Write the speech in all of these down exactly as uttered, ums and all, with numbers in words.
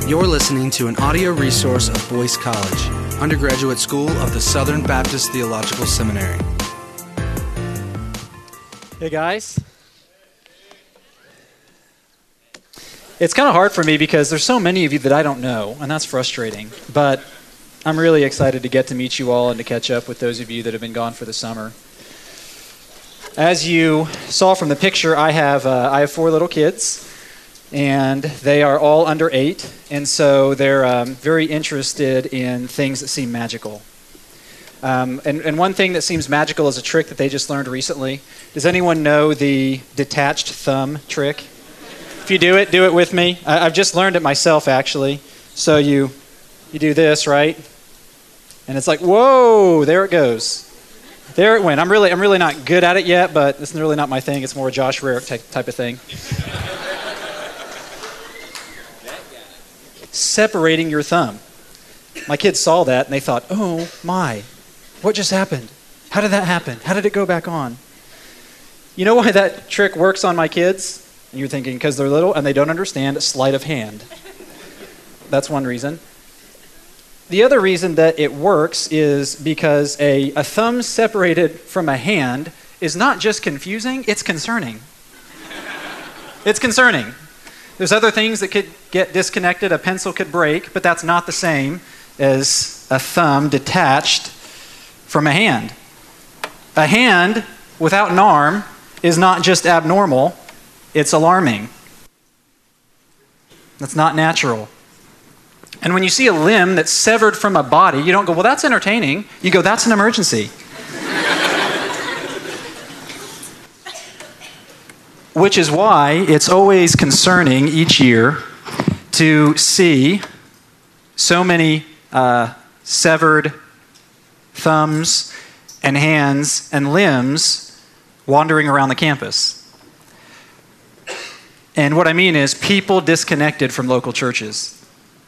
You're listening to an audio resource of Boyce College, undergraduate school of the Southern Baptist Theological Seminary. Hey guys. It's kind of hard for me because there's so many of you that I don't know, and that's frustrating. But I'm really excited to get to meet you all and to catch up with those of you that have been gone for the summer. As you saw from the picture, I have uh, I have four little kids. And they are all under eight, and so they're um, very interested in things that seem magical. Um, and, and one thing that seems magical is a trick that they just learned recently. Does anyone know the detached thumb trick? If you do it, do it with me. I, I've just learned it myself, actually. So you you do this, right? And it's like, whoa, there it goes. There it went. I'm really I'm really not good at it yet, but it's really not my thing. It's more a Josh Rarick type, type of thing. Separating your thumb. My kids saw that and they thought, oh my, what just happened? How did that happen? How did it go back on? You know why that trick works on my kids? And you're thinking, because they're little and they don't understand sleight of hand. That's one reason. The other reason that it works is because a, a thumb separated from a hand is not just confusing, it's concerning. It's concerning. There's other things that could get disconnected, a pencil could break, but that's not the same as a thumb detached from a hand. A hand without an arm is not just abnormal, it's alarming. That's not natural. And when you see a limb that's severed from a body, you don't go, well, that's entertaining. You go, that's an emergency. Which is why it's always concerning each year to see so many uh, severed thumbs and hands and limbs wandering around the campus. And what I mean is people disconnected from local churches.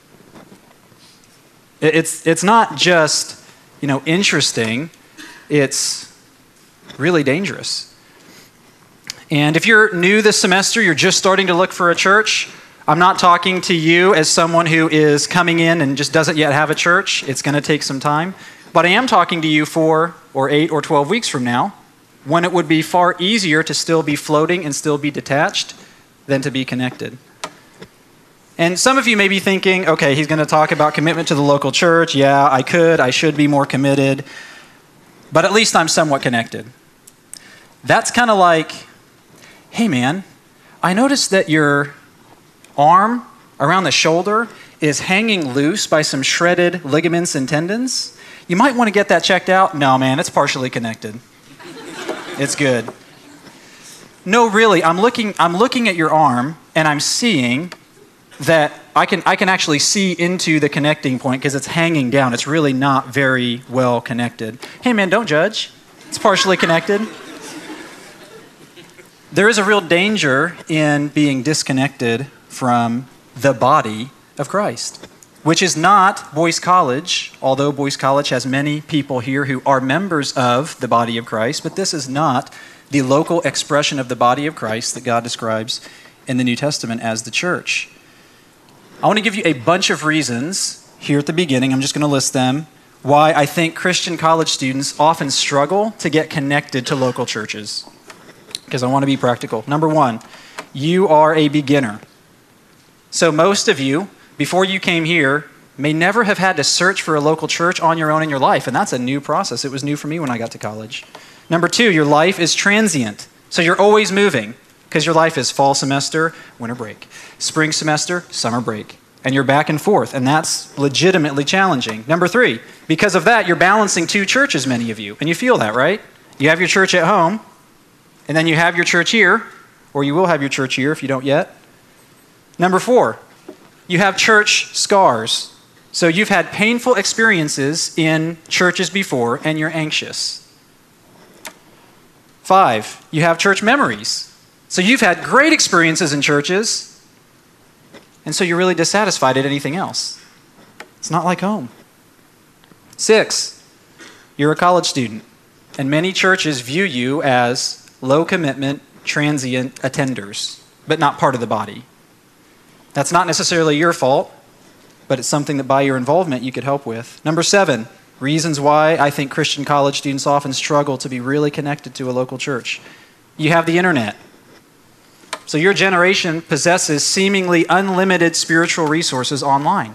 It's, it's not just, you know, interesting, it's really dangerous. And if you're new this semester, you're just starting to look for a church, I'm not talking to you as someone who is coming in and just doesn't yet have a church. It's going to take some time. But I am talking to you four or eight or twelve weeks from now, when it would be far easier to still be floating and still be detached than to be connected. And some of you may be thinking, okay, he's going to talk about commitment to the local church. Yeah, I could, I should be more committed. But at least I'm somewhat connected. That's kind of like, hey man, I noticed that your arm around the shoulder is hanging loose by some shredded ligaments and tendons. You might want to get that checked out. No man, it's partially connected. It's good. No, really, I'm looking I'm looking at your arm and I'm seeing that I can I can actually see into the connecting point because it's hanging down. It's really not very well connected. Hey man, don't judge. It's partially connected. There is a real danger in being disconnected from the body of Christ, which is not Boyce College, although Boyce College has many people here who are members of the body of Christ, but this is not the local expression of the body of Christ that God describes in the New Testament as the church. I want to give you a bunch of reasons here at the beginning, I'm just going to list them, why I think Christian college students often struggle to get connected to local churches. Because I want to be practical. Number one, you are a beginner. So most of you, before you came here, may never have had to search for a local church on your own in your life, and that's a new process. It was new for me when I got to college. Number two, your life is transient. So you're always moving, because your life is fall semester, winter break, spring semester, summer break, and you're back and forth, and that's legitimately challenging. Number three, because of that, you're balancing two churches, many of you, and you feel that, right? You have your church at home, and then you have your church here, or you will have your church here if you don't yet. Number four, you have church scars. So you've had painful experiences in churches before, and you're anxious. Five, you have church memories. So you've had great experiences in churches, and so you're really dissatisfied at anything else. It's not like home. Six, you're a college student, and many churches view you as low commitment, transient attenders, but not part of the body. That's not necessarily your fault. but it's something that by your involvement you could help with. Number seven, reasons why I think Christian college students often struggle to be really connected to a local church. You have the internet. So your generation possesses seemingly unlimited spiritual resources online.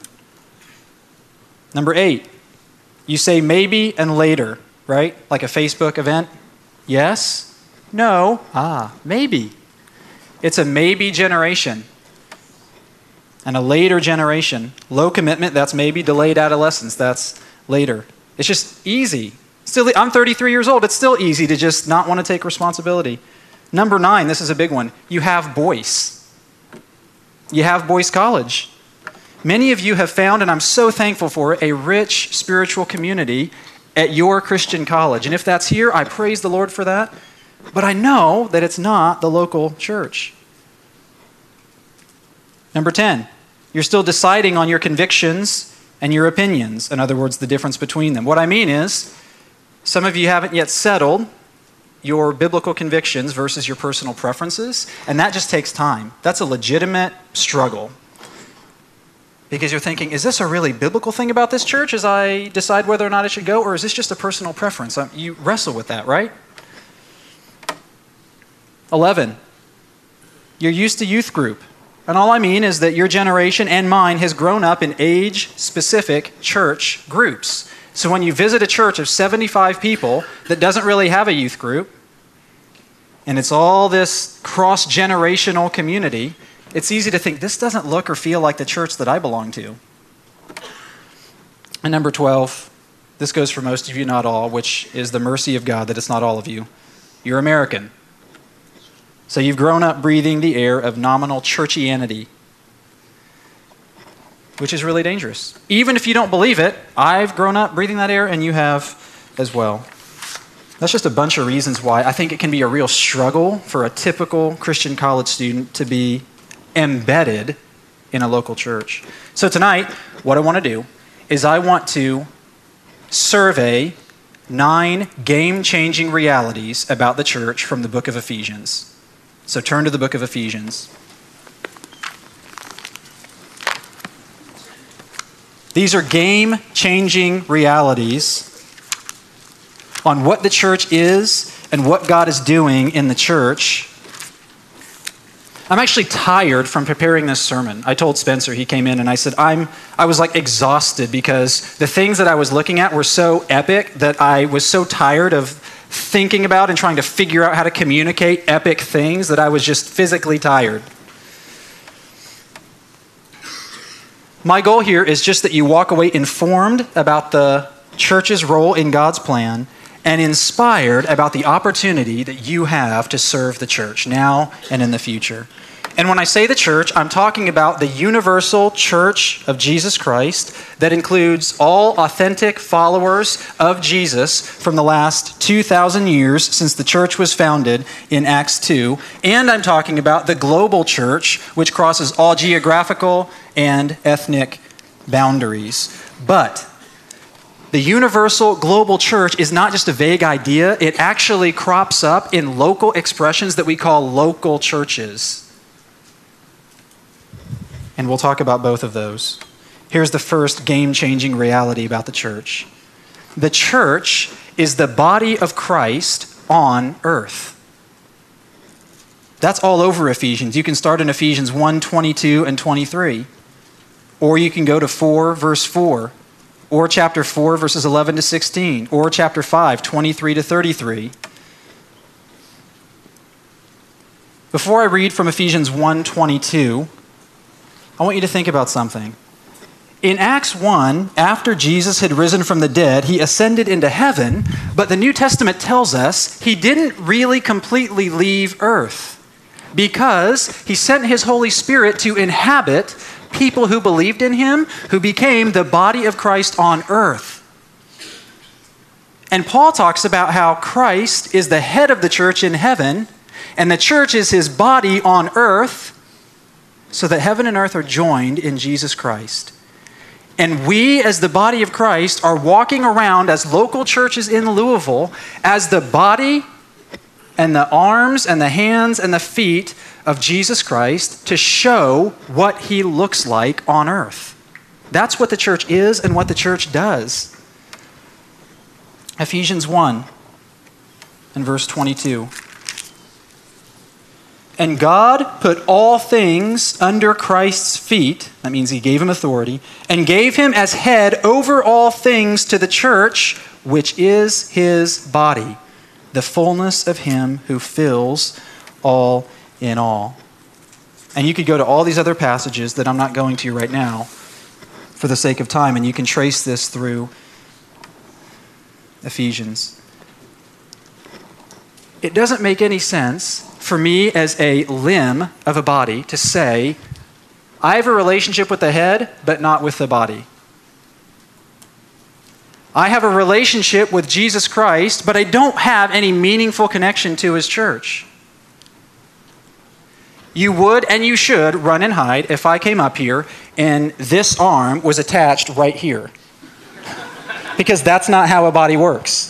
Number eight, you say maybe and later, right? Like a Facebook event. Yes? No? Ah, maybe. It's a maybe generation. And a later generation. Low commitment, that's maybe. Delayed adolescence, that's later. It's just easy. Still, I'm thirty-three years old. It's still easy to just not want to take responsibility. Number nine, this is a big one. You have Boyce. You have Boyce College. Many of you have found, and I'm so thankful for it, a rich spiritual community at your Christian college. And if that's here, I praise the Lord for that. But I know that it's not the local church. Number ten, you're still deciding on your convictions and your opinions. In other words, the difference between them. What I mean is, some of you haven't yet settled your biblical convictions versus your personal preferences, and that just takes time. That's a legitimate struggle. Because you're thinking, is this a really biblical thing about this church as I decide whether or not I should go, or is this just a personal preference? You wrestle with that, right? eleven, you're used to youth group. And all I mean is that your generation and mine has grown up in age-specific church groups. So when you visit a church of seventy-five people that doesn't really have a youth group, and it's all this cross-generational community, it's easy to think, this doesn't look or feel like the church that I belong to. And number twelve, this goes for most of you, not all, which is the mercy of God that it's not all of you. You're American. So you've grown up breathing the air of nominal churchianity, which is really dangerous. Even if you don't believe it, I've grown up breathing that air, and you have as well. That's just a bunch of reasons why I think it can be a real struggle for a typical Christian college student to be embedded in a local church. So tonight, what I want to do is I want to survey nine game-changing realities about the church from the book of Ephesians. So turn to the book of Ephesians. These are game-changing realities on what the church is and what God is doing in the church. I'm actually tired from preparing this sermon. I told Spencer, he came in and I said, I'm, I was like exhausted because the things that I was looking at were so epic that I was so tired of thinking about and trying to figure out how to communicate epic things that I was just physically tired. My goal here is just that you walk away informed about the church's role in God's plan and inspired about the opportunity that you have to serve the church now and in the future. And when I say the church, I'm talking about the universal church of Jesus Christ that includes all authentic followers of Jesus from the last two thousand years since the church was founded in Acts two. And I'm talking about the global church, which crosses all geographical and ethnic boundaries. But the universal global church is not just a vague idea. It actually crops up in local expressions that we call local churches. And we'll talk about both of those. Here's the first game-changing reality about the church. The church is the body of Christ on earth. That's all over Ephesians. You can start in Ephesians one, twenty-two and twenty-three. Or you can go to four, verse four. Or chapter four, verses eleven to sixteen. Or chapter five, twenty-three to thirty-three. Before I read from Ephesians one, twenty-two, I want you to think about something. In Acts one, after Jesus had risen from the dead, he ascended into heaven, but the New Testament tells us he didn't really completely leave earth because he sent his Holy Spirit to inhabit people who believed in him, who became the body of Christ on earth. And Paul talks about how Christ is the head of the church in heaven, and the church is his body on earth, so that heaven and earth are joined in Jesus Christ. And we, as the body of Christ, are walking around as local churches in Louisville as the body and the arms and the hands and the feet of Jesus Christ to show what he looks like on earth. That's what the church is and what the church does. Ephesians one and verse twenty-two. And God put all things under Christ's feet, that means he gave him authority, and gave him as head over all things to the church, which is his body, the fullness of him who fills all in all. And you could go to all these other passages that I'm not going to right now for the sake of time, and you can trace this through Ephesians. It doesn't make any sense for me as a limb of a body to say, I have a relationship with the head, but not with the body. I have a relationship with Jesus Christ, but I don't have any meaningful connection to his church. You would and you should run and hide if I came up here and this arm was attached right here. Because that's not how a body works.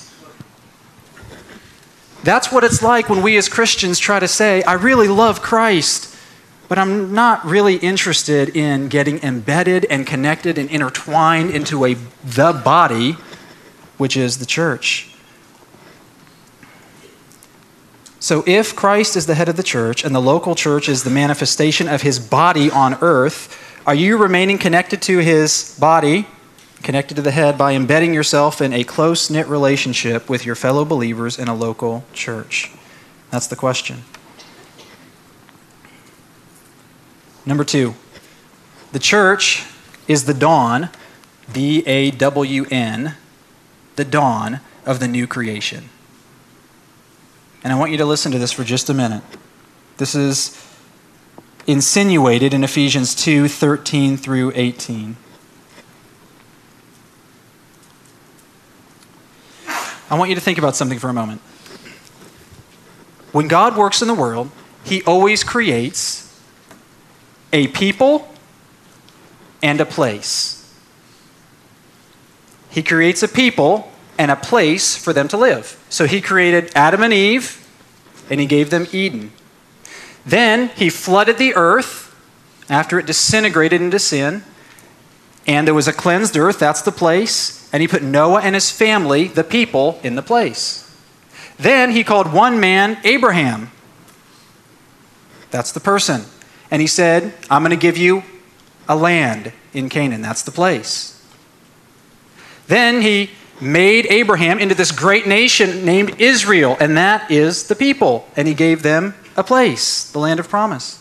That's what it's like when we as Christians try to say, I really love Christ, but I'm not really interested in getting embedded and connected and intertwined into a the body, which is the church. So if Christ is the head of the church and the local church is the manifestation of his body on earth, are you remaining connected to his body, connected to the head, by embedding yourself in a close-knit relationship with your fellow believers in a local church? That's the question. Number two, the church is the dawn, B A W N, the dawn of the new creation. And I want you to listen to this for just a minute. This is insinuated in Ephesians two, thirteen through eighteen. I want you to think about something for a moment. When God works in the world, he always creates a people and a place. He creates a people and a place for them to live. So he created Adam and Eve, and he gave them Eden. Then he flooded the earth after it disintegrated into sin, and there was a cleansed earth, that's the place, and he put Noah and his family, the people, in the place. Then he called one man Abraham. That's the person. And he said, I'm going to give you a land in Canaan. That's the place. Then he made Abraham into this great nation named Israel, and that is the people. And he gave them a place, the land of promise.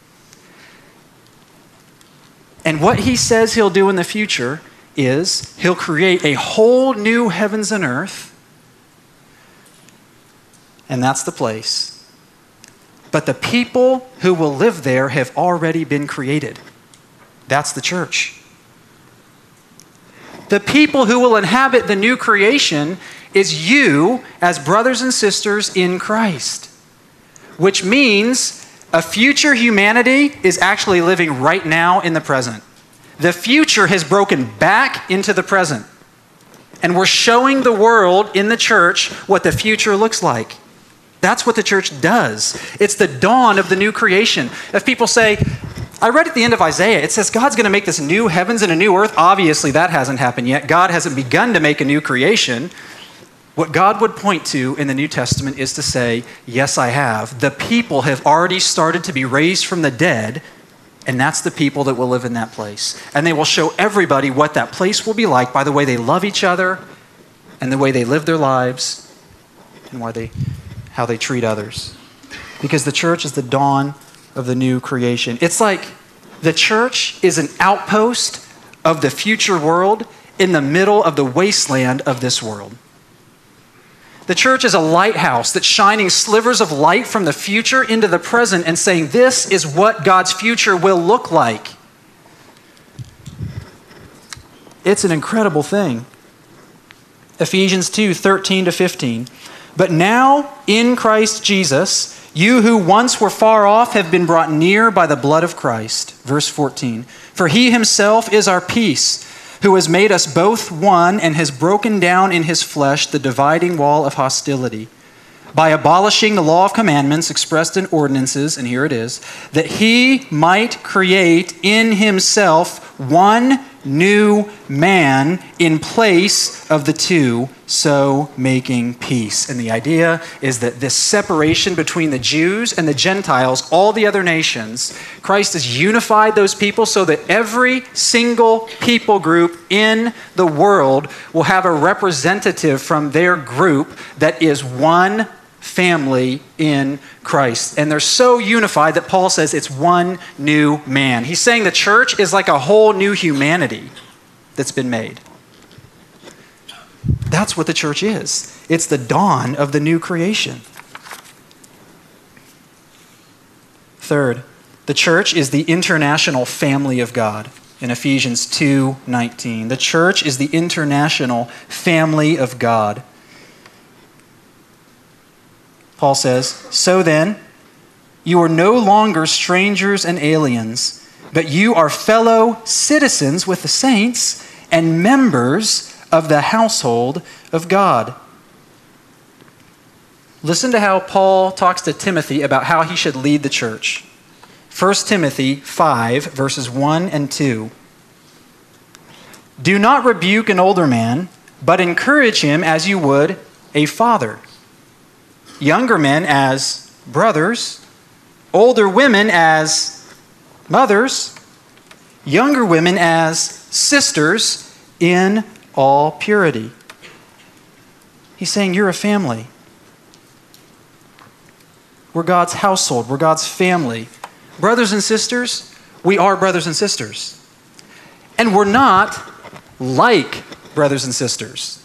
And what he says he'll do in the future is he'll create a whole new heavens and earth, and that's the place. But the people who will live there have already been created. That's the church. The people who will inhabit the new creation is you as brothers and sisters in Christ, which means a future humanity is actually living right now in the present. The future has broken back into the present, and we're showing the world in the church what the future looks like. That's what the church does. It's the dawn of the new creation. If people say, I read at the end of Isaiah, it says God's going to make this new heavens and a new earth. Obviously, that hasn't happened yet. God hasn't begun to make a new creation. What God would point to in the New Testament is to say, yes, I have. The people have already started to be raised from the dead, and that's the people that will live in that place. And they will show everybody what that place will be like by the way they love each other and the way they live their lives and why they, how they treat others. Because the church is the dawn of the new creation. It's like the church is an outpost of the future world in the middle of the wasteland of this world. The church is a lighthouse that's shining slivers of light from the future into the present and saying, this is what God's future will look like. It's an incredible thing. Ephesians two, thirteen to fifteen. But now in Christ Jesus, you who once were far off have been brought near by the blood of Christ. Verse fourteen. For he himself is our peace, who has made us both one and has broken down in his flesh the dividing wall of hostility, by abolishing the law of commandments expressed in ordinances, and here it is, that he might create in himself one new man in place of the two, so making peace. And the idea is that this separation between the Jews and the Gentiles, all the other nations, Christ has unified those people so that every single people group in the world will have a representative from their group that is one family in Christ. And they're so unified that Paul says it's one new man. He's saying the church is like a whole new humanity that's been made. That's what the church is. It's the dawn of the new creation. Third, the church is the international family of God. In Ephesians two nineteen, the church is the international family of God. Paul says, "So then, you are no longer strangers and aliens, but you are fellow citizens with the saints and members of the household of God." Listen to how Paul talks to Timothy about how he should lead the church. First Timothy five, verses one and two. "Do not rebuke an older man, but encourage him as you would a father. Younger men as brothers, older women as mothers, younger women as sisters in all purity." He's saying you're a family. We're God's household. We're God's family. Brothers and sisters, we are brothers and sisters. And we're not like brothers and sisters.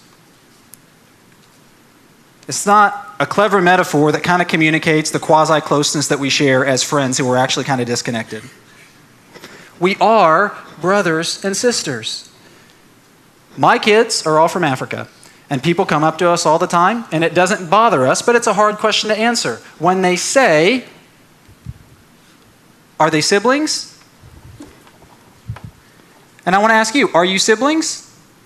It's not a clever metaphor that kind of communicates the quasi-closeness that we share as friends who are actually kind of disconnected. We are brothers and sisters. My kids are all from Africa, and people come up to us all the time, and it doesn't bother us, but it's a hard question to answer. When they say, "Are they siblings?" And I want to ask you, are you siblings?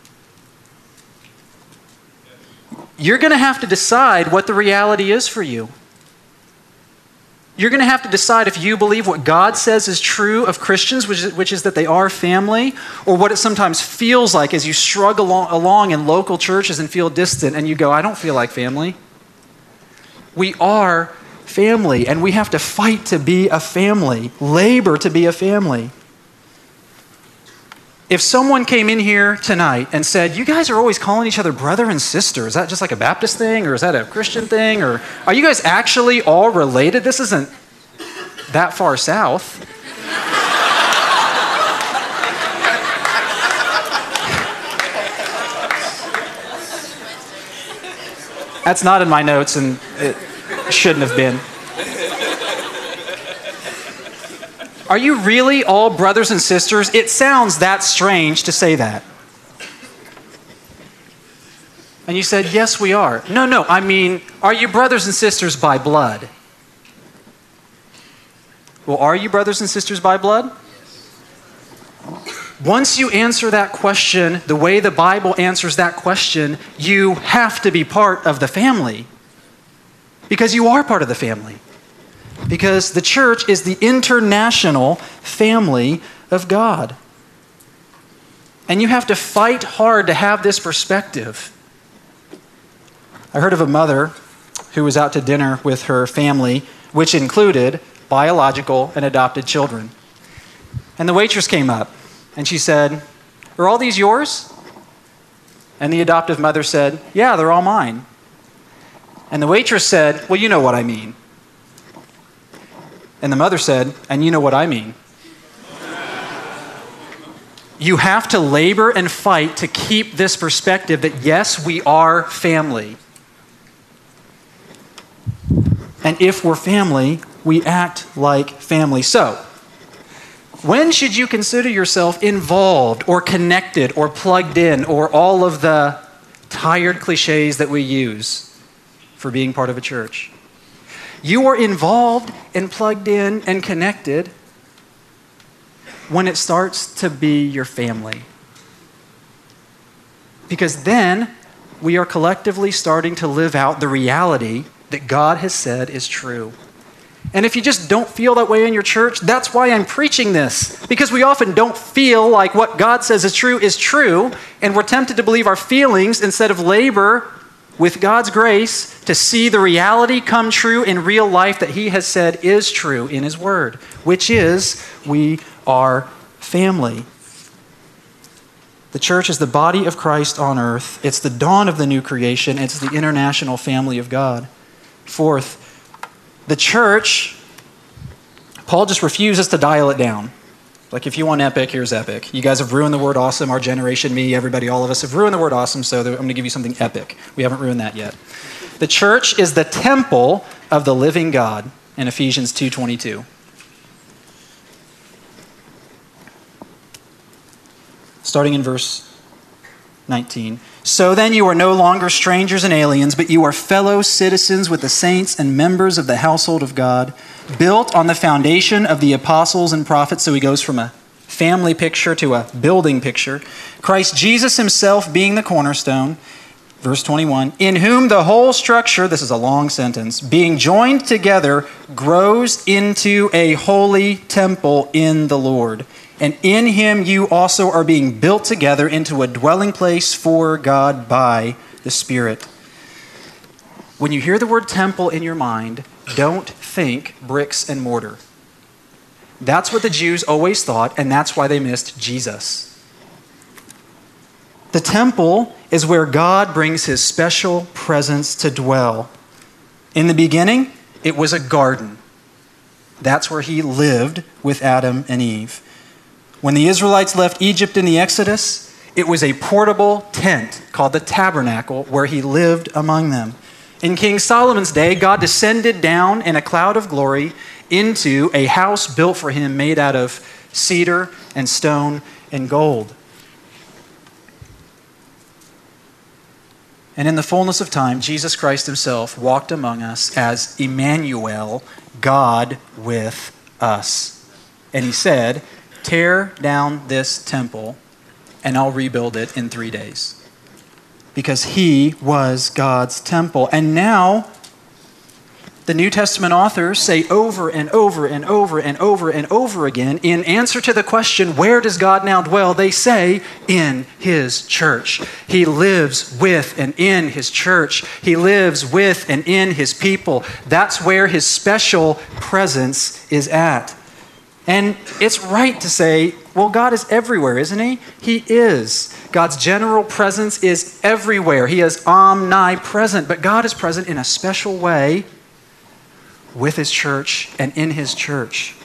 You're going to have to decide what the reality is for you. You're going to have to decide if you believe what God says is true of Christians, which is, which is that they are family, or what it sometimes feels like as you struggle along, along in local churches and feel distant and you go, "I don't feel like family." We are family, and we have to fight to be a family, labor to be a family. If someone came in here tonight and said, "You guys are always calling each other brother and sister. Is that just like a Baptist thing, or is that a Christian thing? Or are you guys actually all related? This isn't that far south." That's not in my notes, and it shouldn't have been. Are you really all brothers and sisters? It sounds that strange to say that. And you said, "Yes, we are." No, no, I mean, are you brothers and sisters by blood? Well, are you brothers and sisters by blood? Once you answer that question the way the Bible answers that question, you have to be part of the family. Because you are part of the family. Because the church is the international family of God. And you have to fight hard to have this perspective. I heard of a mother who was out to dinner with her family, which included biological and adopted children. And the waitress came up and she said, "Are all these yours?" And the adoptive mother said, "Yeah, they're all mine." And the waitress said, "Well, you know what I mean." And the mother said, "And you know what I mean." You have to labor and fight to keep this perspective that yes, we are family. And if we're family, we act like family. So, when should you consider yourself involved or connected or plugged in, or all of the tired cliches that we use for being part of a church? You are involved and plugged in and connected when it starts to be your family. Because then we are collectively starting to live out the reality that God has said is true. And if you just don't feel that way in your church, that's why I'm preaching this. Because we often don't feel like what God says is true is true, and we're tempted to believe our feelings instead of labor with God's grace to see the reality come true in real life that He has said is true in His Word, which is we are family. The church is the body of Christ on earth. It's the dawn of the new creation. It's the international family of God. Fourth, the church, Paul just refuses to dial it down. Like, if you want epic, here's epic. You guys have ruined the word awesome. Our generation, me, everybody, all of us have ruined the word awesome, so I'm going to give you something epic. We haven't ruined that yet. The church is the temple of the living God in Ephesians two twenty-two. Starting in verse nineteen. So then you are no longer strangers and aliens, but you are fellow citizens with the saints and members of the household of God, built on the foundation of the apostles and prophets. So he goes from a family picture to a building picture. Christ Jesus himself being the cornerstone. Verse twenty-one, in whom the whole structure, this is a long sentence, being joined together, grows into a holy temple in the Lord. And in him you also are being built together into a dwelling place for God by the Spirit. When you hear the word temple in your mind, don't think bricks and mortar. That's what the Jews always thought, and that's why they missed Jesus. The temple is where God brings his special presence to dwell. In the beginning, it was a garden. That's where he lived with Adam and Eve. When the Israelites left Egypt in the Exodus, it was a portable tent called the tabernacle where he lived among them. In King Solomon's day, God descended down in a cloud of glory into a house built for him made out of cedar and stone and gold. And in the fullness of time, Jesus Christ himself walked among us as Emmanuel, God with us. And he said, tear down this temple and I'll rebuild it in three days. Because he was God's temple. And now, the New Testament authors say over and over and over and over and over again, in answer to the question, where does God now dwell? They say, in his church. He lives with and in his church. He lives with and in his people. That's where his special presence is at. And it's right to say, well, God is everywhere, isn't he? He is. God's general presence is everywhere. He is omnipresent. But God is present in a special way with his church and in his church.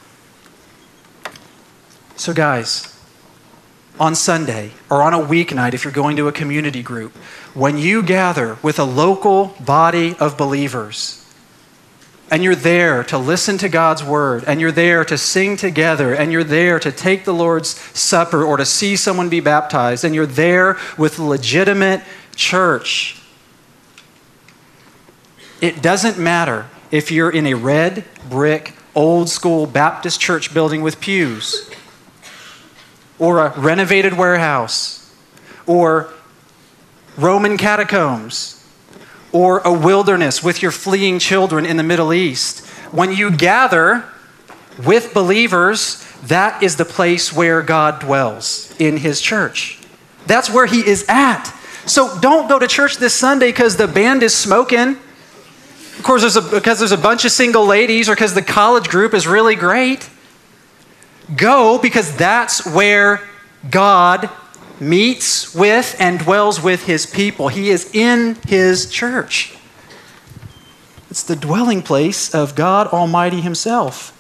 So guys, on Sunday or on a weeknight, if you're going to a community group, when you gather with a local body of believers, and you're there to listen to God's word, and you're there to sing together, and you're there to take the Lord's Supper or to see someone be baptized, and you're there with legitimate church, it doesn't matter if you're in a red brick, old school Baptist church building with pews, or a renovated warehouse, or Roman catacombs, or a wilderness with your fleeing children in the Middle East. When you gather with believers, that is the place where God dwells, in his church. That's where he is at. So don't go to church this Sunday because the band is smoking. Of course, there's a, because there's a bunch of single ladies or because the college group is really great. Go because that's where God meets with and dwells with his people. He is in his church. It's the dwelling place of God Almighty himself.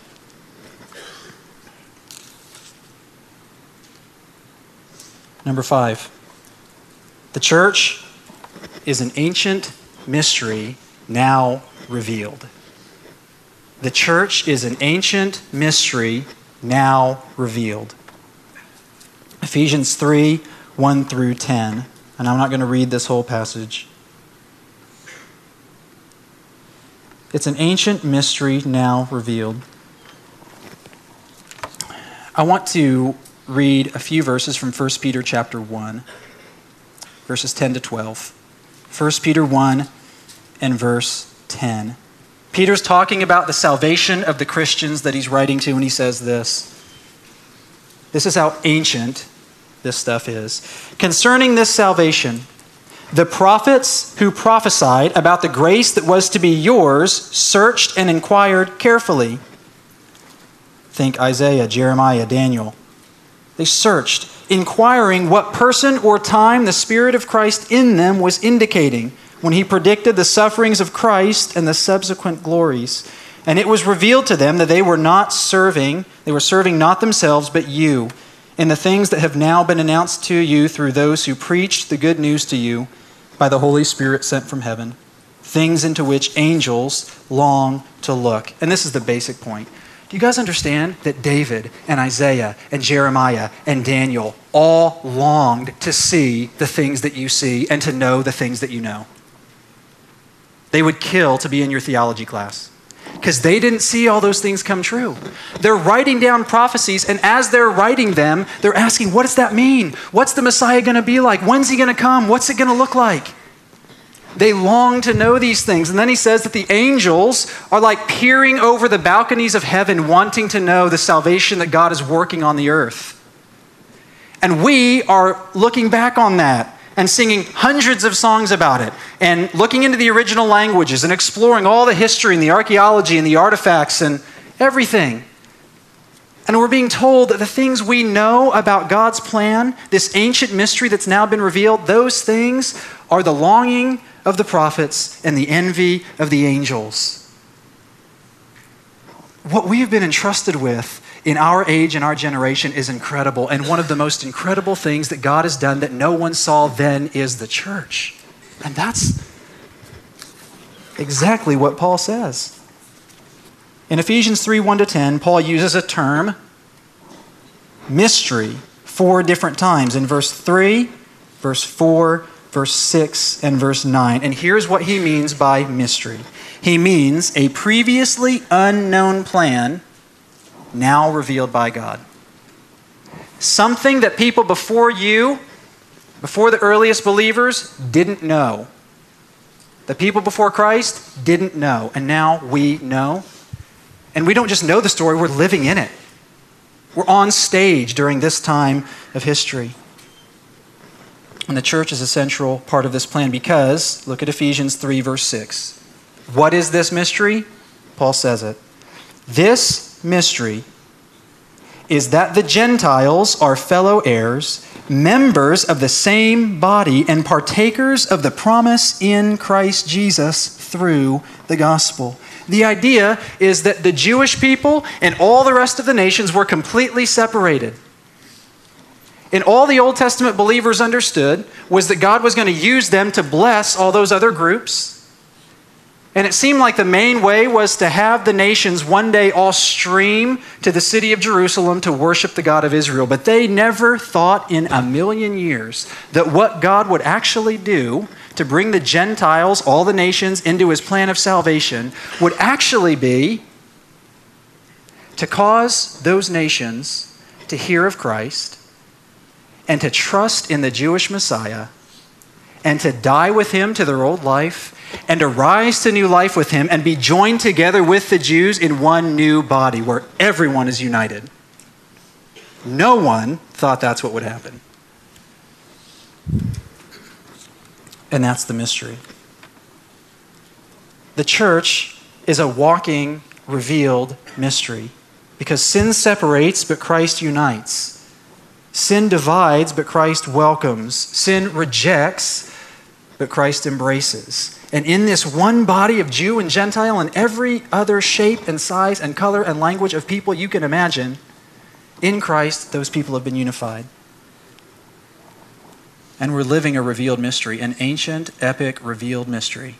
Number five, the church is an ancient mystery now revealed. The church is an ancient mystery now revealed. Ephesians three, one through ten. And I'm not going to read this whole passage. It's an ancient mystery now revealed. I want to read a few verses from First Peter chapter one, verses ten to twelve. First Peter one and verse ten. Peter's talking about the salvation of the Christians that he's writing to when he says this. This is how ancient this stuff is. Concerning this salvation, the prophets who prophesied about the grace that was to be yours searched and inquired carefully. Think Isaiah, Jeremiah, Daniel. They searched, inquiring what person or time the Spirit of Christ in them was indicating when he predicted the sufferings of Christ and the subsequent glories. And it was revealed to them that they were not serving, they were serving not themselves, but you, in the things that have now been announced to you through those who preached the good news to you by the Holy Spirit sent from heaven, things into which angels long to look. And this is the basic point. Do you guys understand that David and Isaiah and Jeremiah and Daniel all longed to see the things that you see and to know the things that you know? They would kill to be in your theology class because they didn't see all those things come true. They're writing down prophecies, and as they're writing them, they're asking, what does that mean? What's the Messiah going to be like? When's he going to come? What's it going to look like? They long to know these things. And then he says that the angels are like peering over the balconies of heaven, wanting to know the salvation that God is working on the earth. And we are looking back on that and singing hundreds of songs about it and looking into the original languages and exploring all the history and the archaeology and the artifacts and everything. And we're being told that the things we know about God's plan, this ancient mystery that's now been revealed, those things are the longing of the prophets and the envy of the angels. What we have been entrusted with in our age and our generation is incredible. And one of the most incredible things that God has done that no one saw then is the church. And that's exactly what Paul says. In Ephesians three, one to ten, Paul uses a term, mystery, four different times. In verse three, verse four, verse six, and verse nine. And here's what he means by mystery. He means a previously unknown plan now revealed by God. Something that people before you, before the earliest believers, didn't know. The people before Christ didn't know. And now we know. And we don't just know the story, we're living in it. We're on stage during this time of history. And the church is a central part of this plan because, look at Ephesians three, verse six. What is this mystery? Paul says it. This mystery is that the Gentiles are fellow heirs, members of the same body, and partakers of the promise in Christ Jesus through the gospel. The idea is that the Jewish people and all the rest of the nations were completely separated. And all the Old Testament believers understood was that God was going to use them to bless all those other groups. And it seemed like the main way was to have the nations one day all stream to the city of Jerusalem to worship the God of Israel. But they never thought in a million years that what God would actually do to bring the Gentiles, all the nations, into his plan of salvation would actually be to cause those nations to hear of Christ and to trust in the Jewish Messiah and to die with him to their old life and to rise to new life with him and be joined together with the Jews in one new body where everyone is united. No one thought that's what would happen. And that's the mystery. The church is a walking, revealed mystery because sin separates, but Christ unites. Sin divides, but Christ welcomes. Sin rejects, but Christ embraces. And in this one body of Jew and Gentile and every other shape and size and color and language of people you can imagine, in Christ, those people have been unified. And we're living a revealed mystery, an ancient, epic, revealed mystery.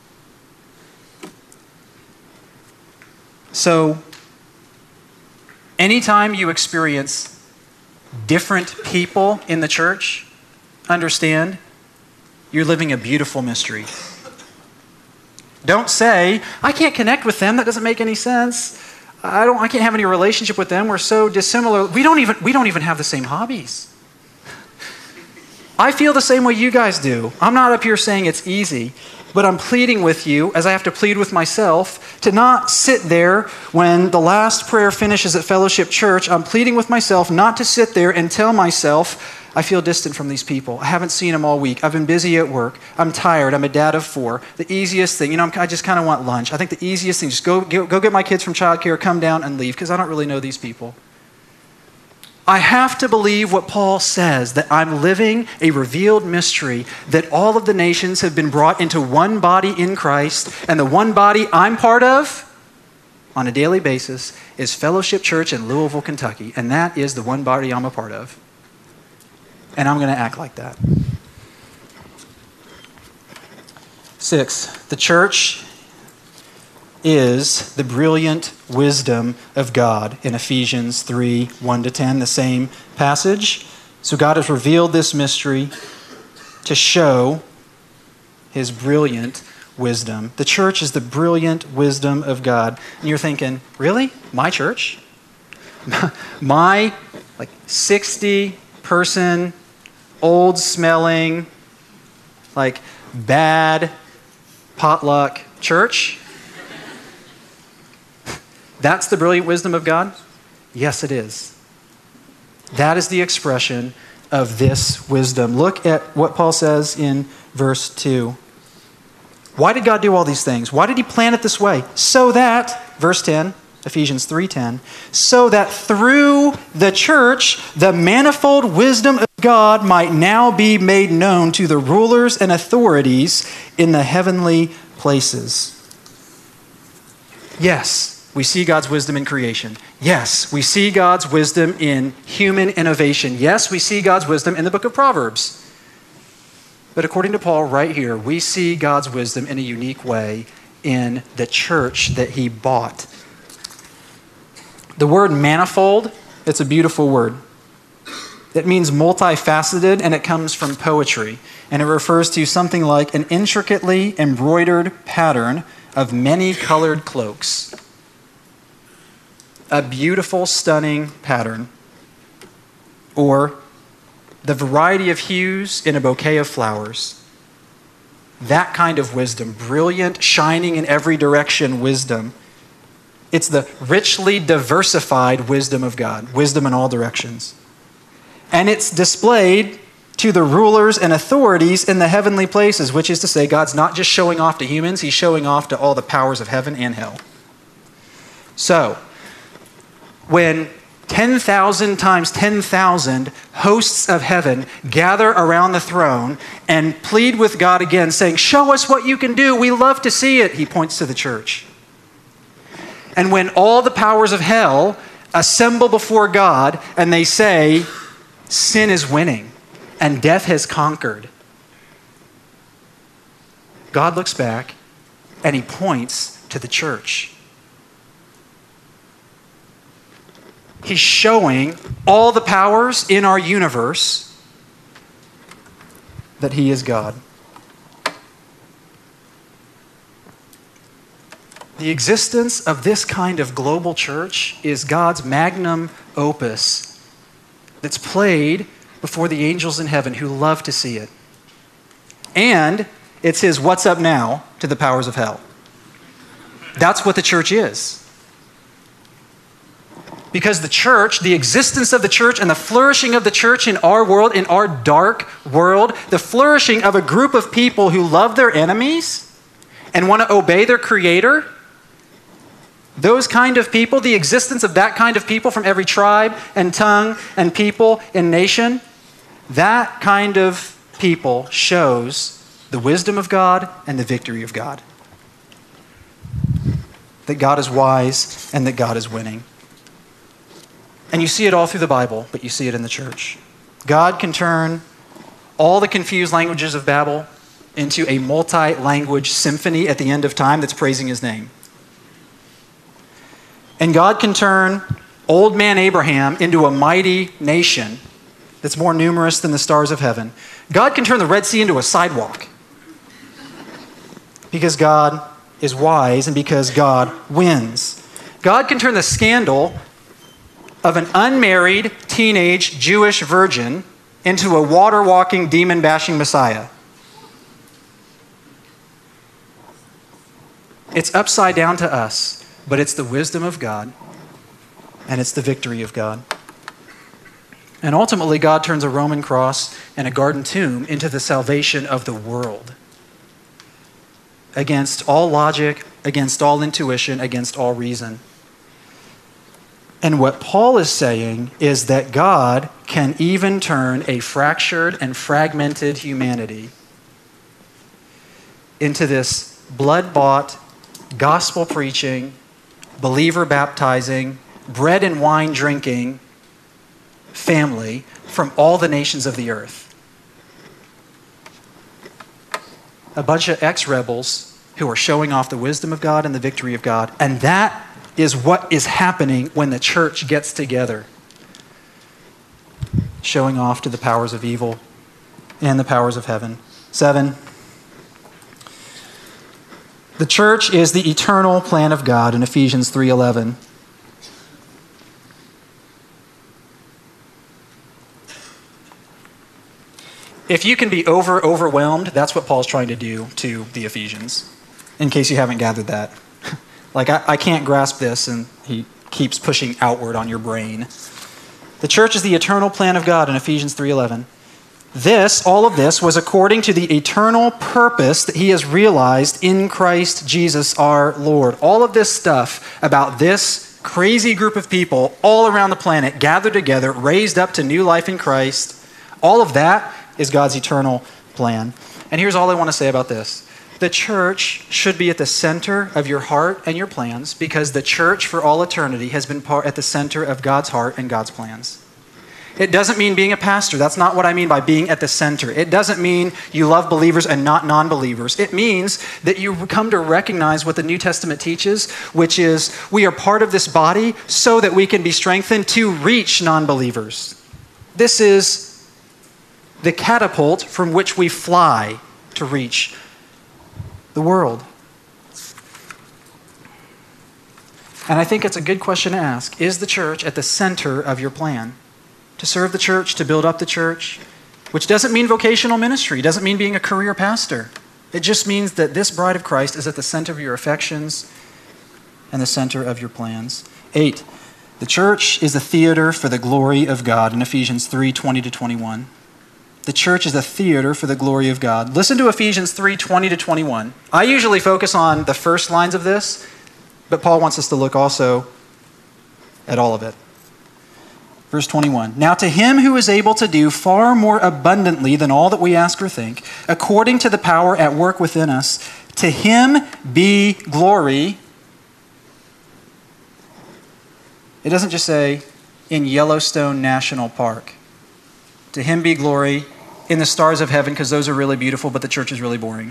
So, anytime you experience different people in the church, understand you're living a beautiful mystery. Don't say, I can't connect with them. That doesn't make any sense. I don't I can't have any relationship with them. We're so dissimilar. We don't even we don't even have the same hobbies. I feel the same way you guys do. I'm not up here saying it's easy. But I'm pleading with you, as I have to plead with myself, to not sit there when the last prayer finishes at Fellowship Church. I'm pleading with myself not to sit there and tell myself, I feel distant from these people. I haven't seen them all week. I've been busy at work. I'm tired. I'm a dad of four. The easiest thing, you know, I'm, I just kind of want lunch. I think the easiest thing, just go, go, go get my kids from childcare, come down and leave, because I don't really know these people. I have to believe what Paul says, that I'm living a revealed mystery, that all of the nations have been brought into one body in Christ, and the one body I'm part of on a daily basis is Fellowship Church in Louisville, Kentucky, and that is the one body I'm a part of. And I'm going to act like that. Six, the church is the brilliant wisdom of God in Ephesians three, one to ten, the same passage. So God has revealed this mystery to show his brilliant wisdom. The church is the brilliant wisdom of God. And you're thinking, really? My church? My like sixty person, old smelling, like bad potluck church? That's the brilliant wisdom of God? Yes, it is. That is the expression of this wisdom. Look at what Paul says in verse two. Why did God do all these things? Why did he plan it this way? So that, verse ten, Ephesians three ten, so that through the church, the manifold wisdom of God might now be made known to the rulers and authorities in the heavenly places. Yes, we see God's wisdom in creation. Yes, we see God's wisdom in human innovation. Yes, we see God's wisdom in the book of Proverbs. But according to Paul right here, we see God's wisdom in a unique way in the church that he bought. The word manifold, it's a beautiful word. It means multifaceted, and it comes from poetry. And it refers to something like an intricately embroidered pattern of many colored cloaks. A beautiful, stunning pattern. Or the variety of hues in a bouquet of flowers. That kind of wisdom, brilliant, shining in every direction wisdom. It's the richly diversified wisdom of God, wisdom in all directions. And it's displayed to the rulers and authorities in the heavenly places, which is to say, God's not just showing off to humans, he's showing off to all the powers of heaven and hell. So, when ten thousand times ten thousand hosts of heaven gather around the throne and plead with God again, saying, show us what you can do, we love to see it, he points to the church. And when all the powers of hell assemble before God and they say, sin is winning and death has conquered, God looks back and he points to the church. He's showing all the powers in our universe that he is God. The existence of this kind of global church is God's magnum opus that's played before the angels in heaven who love to see it. And it's his what's up now to the powers of hell. That's what the church is. Because the church, the existence of the church and the flourishing of the church in our world, in our dark world, the flourishing of a group of people who love their enemies and want to obey their creator, those kind of people, the existence of that kind of people from every tribe and tongue and people and nation, that kind of people shows the wisdom of God and the victory of God. That God is wise and that God is winning. And you see it all through the Bible, but you see it in the church. God can turn all the confused languages of Babel into a multi-language symphony at the end of time that's praising his name. And God can turn old man Abraham into a mighty nation that's more numerous than the stars of heaven. God can turn the Red Sea into a sidewalk because God is wise and because God wins. God can turn the scandal of an unmarried teenage Jewish virgin into a water-walking, demon-bashing Messiah. It's upside down to us, but it's the wisdom of God, and it's the victory of God. And ultimately, God turns a Roman cross and a garden tomb into the salvation of the world. Against all logic, against all intuition, against all reason. And what Paul is saying is that God can even turn a fractured and fragmented humanity into this blood-bought, gospel-preaching, believer-baptizing, bread and wine drinking family from all the nations of the earth. A bunch of ex-rebels who are showing off the wisdom of God and the victory of God. And that is what is happening when the church gets together. Showing off to the powers of evil and the powers of heaven. Seven. The church is the eternal plan of God in Ephesians three eleven. If you can be over overwhelmed, that's what Paul's trying to do to the Ephesians, in case you haven't gathered that. Like, I, I can't grasp this, and he keeps pushing outward on your brain. The church is the eternal plan of God in Ephesians three eleven. This, all of this, was according to the eternal purpose that he has realized in Christ Jesus our Lord. All of this stuff about this crazy group of people all around the planet gathered together, raised up to new life in Christ, all of that is God's eternal plan. And here's all I want to say about this. The church should be at the center of your heart and your plans, because the church for all eternity has been part at the center of God's heart and God's plans. It doesn't mean being a pastor. That's not what I mean by being at the center. It doesn't mean you love believers and not non-believers. It means that you come to recognize what the New Testament teaches, which is we are part of this body so that we can be strengthened to reach non-believers. This is the catapult from which we fly to reach the world. And I think it's a good question to ask. Is the church at the center of your plan? To serve the church, to build up the church, which doesn't mean vocational ministry, doesn't mean being a career pastor. It just means that this bride of Christ is at the center of your affections and the center of your plans. Eight, the church is a theater for the glory of God in Ephesians three twenty to twenty-one. The church is a theater for the glory of God. Listen to Ephesians three twenty to twenty-one. I usually focus on the first lines of this, but Paul wants us to look also at all of it. Verse twenty-one, now to him who is able to do far more abundantly than all that we ask or think, according to the power at work within us, to him be glory. It doesn't just say in Yellowstone National Park. To him be glory in the stars of heaven, because those are really beautiful, but the church is really boring.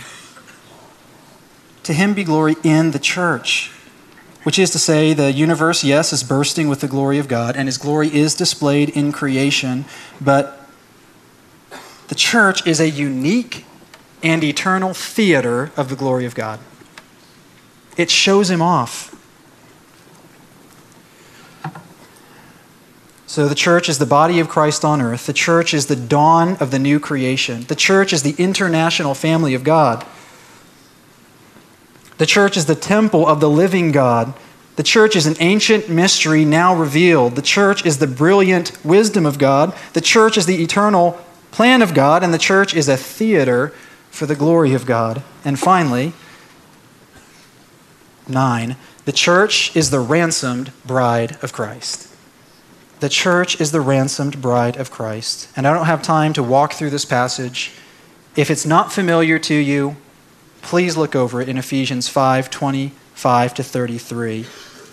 To him be glory in the church, which is to say the universe, yes, is bursting with the glory of God, and his glory is displayed in creation, but the church is a unique and eternal theater of the glory of God. It shows him off. So the church is the body of Christ on earth. The church is the dawn of the new creation. The church is the international family of God. The church is the temple of the living God. The church is an ancient mystery now revealed. The church is the brilliant wisdom of God. The church is the eternal plan of God. And the church is a theater for the glory of God. And finally, nine, the church is the ransomed bride of Christ. The church is the ransomed bride of Christ. And I don't have time to walk through this passage. If it's not familiar to you, please look over it in Ephesians five twenty-five to thirty-three.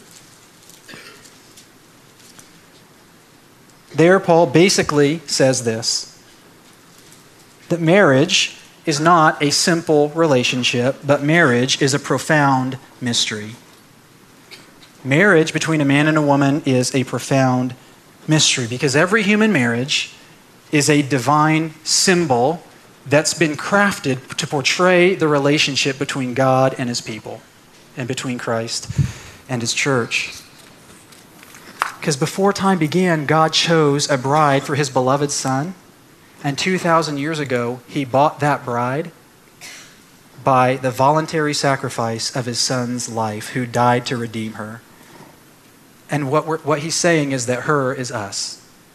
There, Paul basically says this, that marriage is not a simple relationship, but marriage is a profound mystery. Marriage between a man and a woman is a profound mystery, because every human marriage is a divine symbol that's been crafted to portray the relationship between God and his people, and between Christ and his church. Because before time began, God chose a bride for his beloved Son, and two thousand years ago, he bought that bride by the voluntary sacrifice of his son's life, who died to redeem her. And what, we're, what he's saying is that her is us.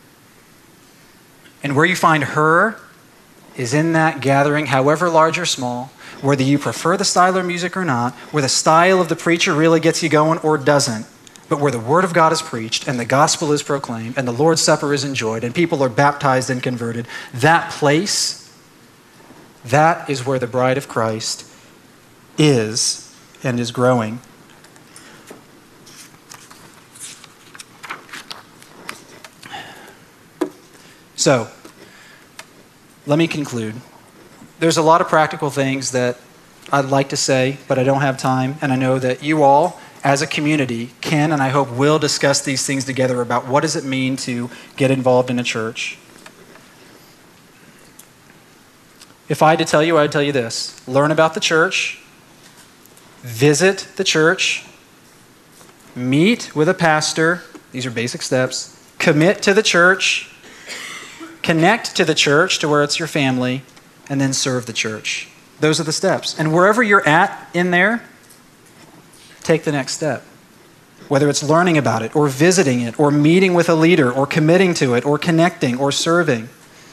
And where you find her is in that gathering, however large or small, whether you prefer the style of music or not, where the style of the preacher really gets you going or doesn't, but where the Word of God is preached and the gospel is proclaimed and the Lord's Supper is enjoyed and people are baptized and converted, that place, that is where the bride of Christ is and is growing. So, let me conclude. There's a lot of practical things that I'd like to say, but I don't have time, and I know that you all, as a community, can and I hope will discuss these things together about what does it mean to get involved in a church. If I had to tell you, I'd tell you this. Learn about the church, visit the church, meet with a pastor, these are basic steps, commit to the church, connect to the church to where it's your family, and then serve the church. Those are the steps. And wherever you're at in there, take the next step. Whether it's learning about it, or visiting it, or meeting with a leader, or committing to it, or connecting, or serving.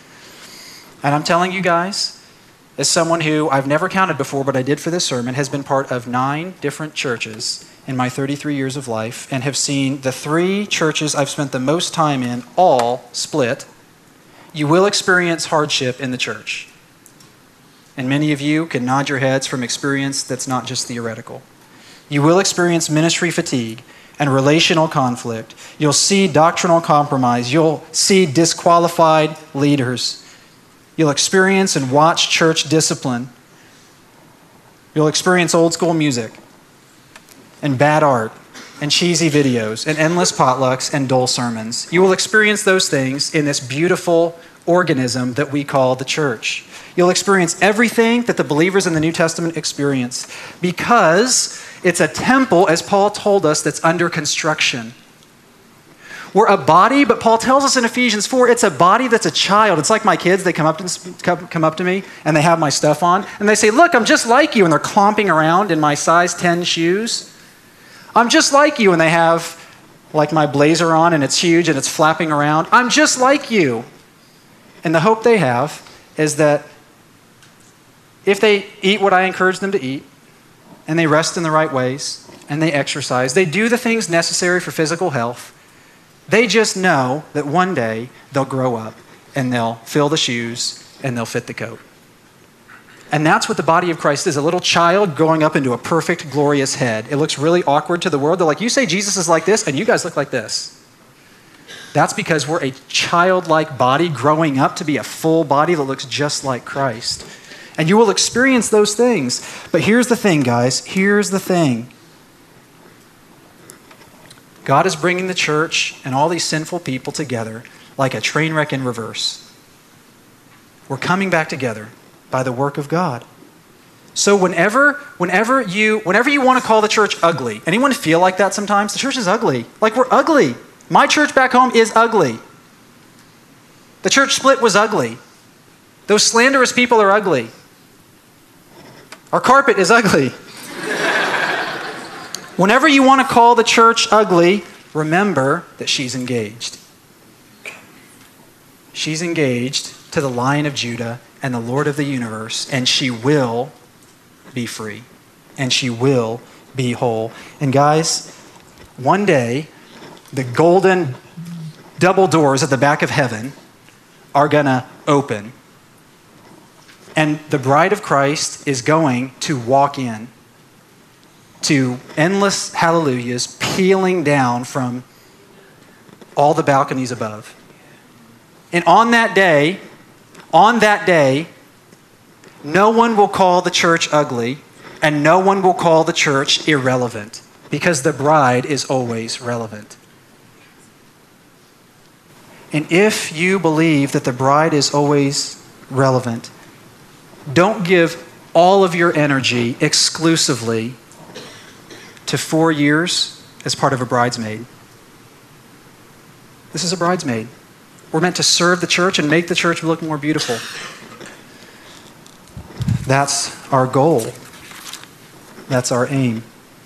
And I'm telling you guys, as someone who I've never counted before, but I did for this sermon, has been part of nine different churches in my thirty-three years of life, and have seen the three churches I've spent the most time in all split. You will experience hardship in the church. And many of you can nod your heads from experience that's not just theoretical. You will experience ministry fatigue and relational conflict. You'll see doctrinal compromise. You'll see disqualified leaders. You'll experience and watch church discipline. You'll experience old school music and bad art and cheesy videos and endless potlucks and dull sermons. You will experience those things in this beautiful organism that we call the church. You'll experience everything that the believers in the New Testament experience because it's a temple, as Paul told us, that's under construction. We're a body, but Paul tells us in Ephesians four, it's a body that's a child. It's like my kids, they come up to, come up to me and they have my stuff on and they say, look, I'm just like you. And they're clomping around in my size ten shoes. I'm just like you. And they have like my blazer on and it's huge and it's flapping around. I'm just like you. And the hope they have is that if they eat what I encourage them to eat, and they rest in the right ways, and they exercise, they do the things necessary for physical health, they just know that one day they'll grow up, and they'll fill the shoes, and they'll fit the coat. And that's what the body of Christ is, a little child growing up into a perfect, glorious head. It looks really awkward to the world. They're like, you say Jesus is like this, and you guys look like this. That's because we're a childlike body growing up to be a full body that looks just like Christ. And you will experience those things. But here's the thing, guys. Here's the thing. God is bringing the church and all these sinful people together like a train wreck in reverse. We're coming back together by the work of God. So whenever, whenever you, whenever you want to call the church ugly, anyone feel like that sometimes? The church is ugly. Like we're ugly. My church back home is ugly. The church split was ugly. Those slanderous people are ugly. Our carpet is ugly. Whenever you want to call the church ugly, remember that she's engaged. She's engaged to the Lion of Judah and the Lord of the universe, and she will be free, and she will be whole. And guys, one day, the golden double doors at the back of heaven are going to open. And the bride of Christ is going to walk in to endless hallelujahs peeling down from all the balconies above. And on that day, on that day, no one will call the church ugly and no one will call the church irrelevant because the bride is always relevant. And if you believe that the bride is always relevant, don't give all of your energy exclusively to four years as part of a bridesmaid. This is a bridesmaid. We're meant to serve the church and make the church look more beautiful. That's our goal. That's our aim.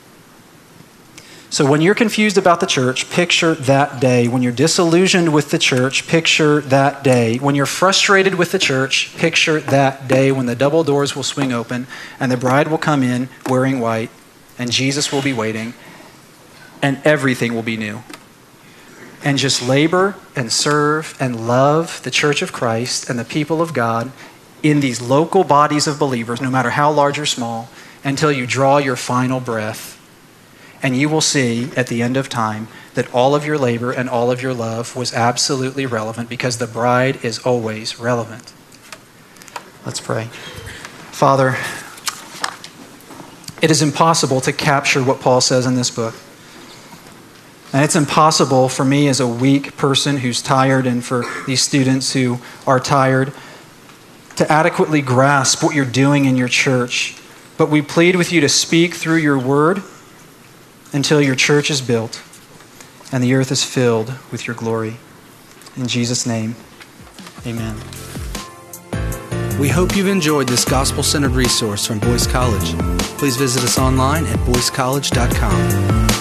So when you're confused about the church, picture that day. When you're disillusioned with the church, picture that day. When you're frustrated with the church, picture that day when the double doors will swing open and the bride will come in wearing white and Jesus will be waiting and everything will be new. And just labor and serve and love the church of Christ and the people of God in these local bodies of believers, no matter how large or small, until you draw your final breath. And you will see at the end of time that all of your labor and all of your love was absolutely relevant because the bride is always relevant. Let's pray. Father, it is impossible to capture what Paul says in this book. And it's impossible for me as a weak person who's tired and for these students who are tired to adequately grasp what you're doing in your church. But we plead with you to speak through your word until your church is built and the earth is filled with your glory. In Jesus' name, amen. We hope you've enjoyed this gospel-centered resource from Boyce College. Please visit us online at boyce college dot com.